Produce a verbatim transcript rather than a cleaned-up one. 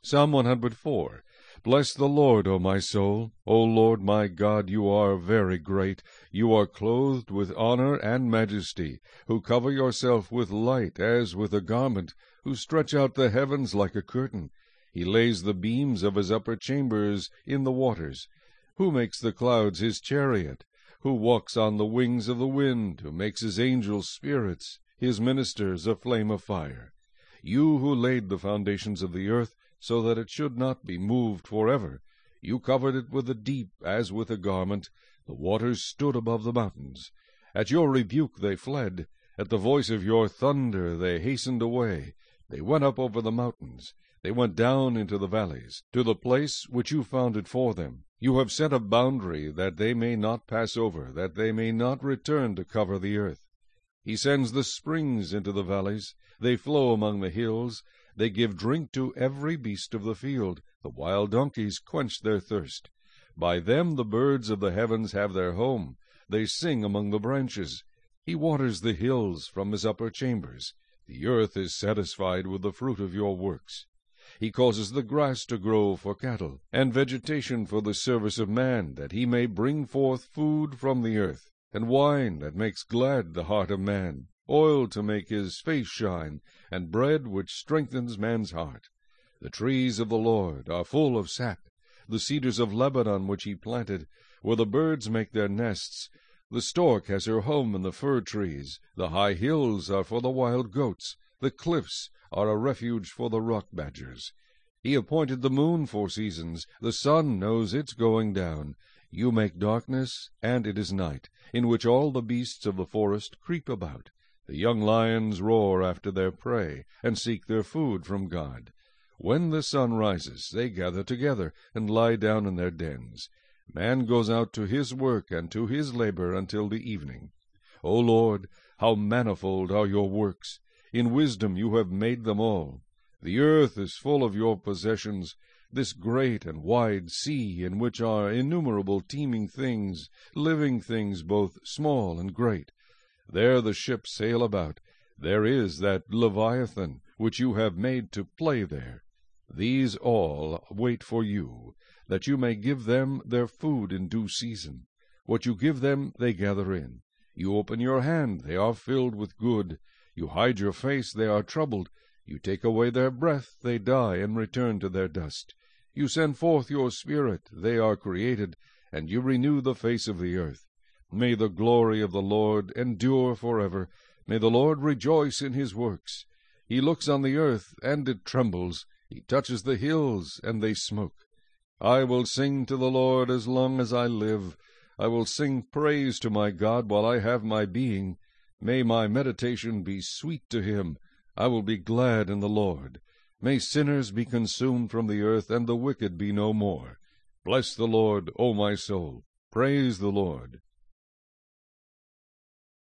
Psalm one hundred four. Bless the Lord, O my soul. O Lord my God, you are very great. You are clothed with honor and majesty, who cover yourself with light as with a garment, who stretch out the heavens like a curtain. He lays the beams of his upper chambers in the waters. Who makes the clouds his chariot? Who walks on the wings of the wind? Who makes his angels spirits, his ministers a flame of fire? You who laid the foundations of the earth, so that it should not be moved forever. You covered it with the deep as with a garment. The waters stood above the mountains. At your rebuke they fled. At the voice of your thunder they hastened away. They went up over the mountains. They went down into the valleys, to the place which you founded for them. You have set a boundary that they may not pass over, that they may not return to cover the earth. He sends the springs into the valleys. They flow among the hills. They give drink to every beast of the field. The wild donkeys quench their thirst. By them the birds of the heavens have their home. They sing among the branches. He waters the hills from his upper chambers. The earth is satisfied with the fruit of your works. He causes the grass to grow for cattle, and vegetation for the service of man, that he may bring forth food from the earth, and wine that makes glad the heart of man, oil to make his face shine, and bread which strengthens man's heart. The trees of the Lord are full of sap, the cedars of Lebanon which he planted, where the birds make their nests. The stork has her home in the fir trees. The high hills are for the wild goats. The cliffs are a refuge for the rock badgers. He appointed the moon for seasons. The sun knows its going down. You make darkness, and it is night, in which all the beasts of the forest creep about. The young lions roar after their prey, and seek their food from God. When the sun rises, they gather together, and lie down in their dens. Man goes out to his work and to his labor until the evening. O Lord, how manifold are your works! In wisdom you have made them all. The earth is full of your possessions, this great and wide sea, in which are innumerable teeming things, living things both small and great. There the ships sail about. There is that Leviathan, which you have made to play there. These all wait for you, that you may give them their food in due season. What you give them they gather in. You open your hand, they are filled with good. You hide your face, they are troubled. You take away their breath, they die and return to their dust. You send forth your Spirit, they are created, and you renew the face of the earth. May the glory of the Lord endure forever. May the Lord rejoice in his works. He looks on the earth, and it trembles. He touches the hills, and they smoke. I will sing to the Lord as long as I live. I will sing praise to my God while I have my being. May my meditation be sweet to him. I will be glad in the Lord. May sinners be consumed from the earth, and the wicked be no more. Bless the Lord, O my soul. Praise the Lord.